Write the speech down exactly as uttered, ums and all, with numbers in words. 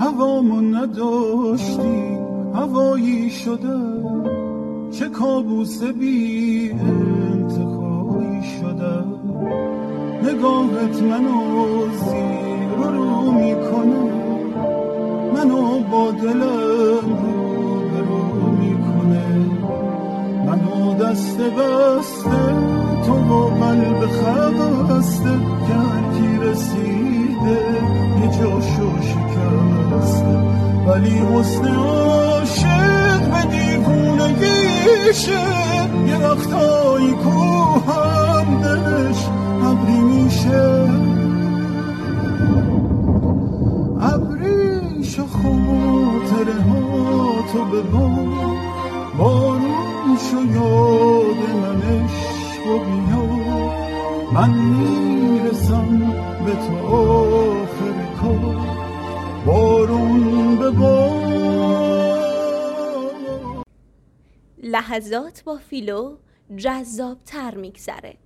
هوامو نداشتی هوایی شده، چه کابوس بی انتهایی شده. نگاهت منو زیر و رو میکنه، منو با دلم رو به رو میکنه. منو دست بسته تو با قلب خسته، که هرکی رسیده یه جاشو شکسته. ولی حسن عاشق به دیوونگیشه، یه وقتایی کو هم دلش ابری میشه. ابریش و خاطره ها تو ببار، بارون شو یاد من عشق و بیا. من میرسم به تو آخر کار، بارون به بار. لحظات با فیلو جذاب تر میگذره.